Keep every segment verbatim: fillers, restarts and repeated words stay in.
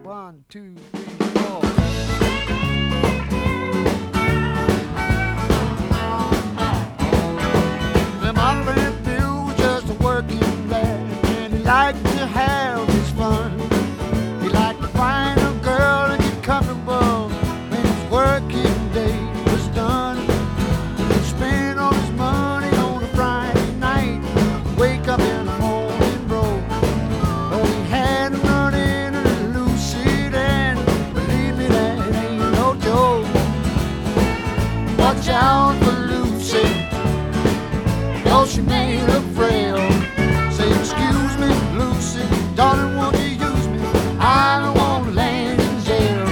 One, two, three, four. Well, my friend Bill was just a working lad, and he liked to have his fun. He liked to find a girl and get comfortable when his working day was done. He'd spend all his money on a Friday night, wake up in the morning broke. But he had to run into the lucid end. Believe me, that ain't no joke. Watch out for Lucy, cause she may look frail. Say, excuse me, Lucy, darling, won't you use me? I don't want to land in jail.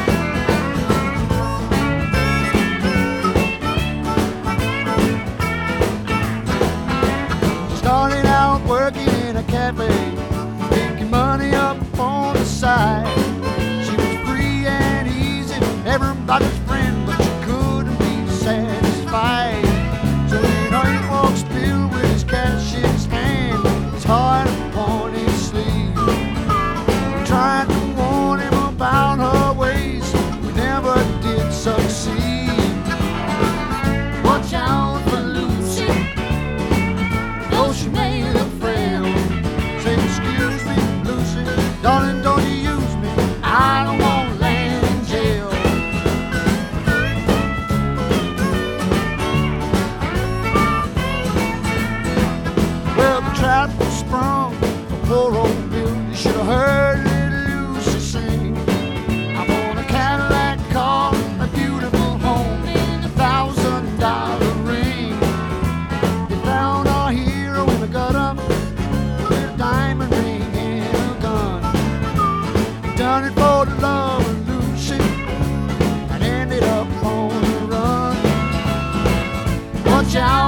She started out working in a cafe, making money up on the side. She was free and easy, everybody's friend, but she couldn't be satisfied. So you know he walks Bill with his cash in his hand, his heart upon his sleeve. We tried to warn him about her ways, we never did succeed. Watch out for Lucy, though she may look frail. Say, excuse me, Lucy, darling, don't you use me? I don't want to land in jail. Well, the trap was sprung for poor old Bill. You should have heard little Lucy sing. I want a Cadillac car, a beautiful home, and a thousand dollar ring. They found our hero in the gutter with a diamond ring and a gun. He done it for the love of Lucy and ended up on the run. Watch out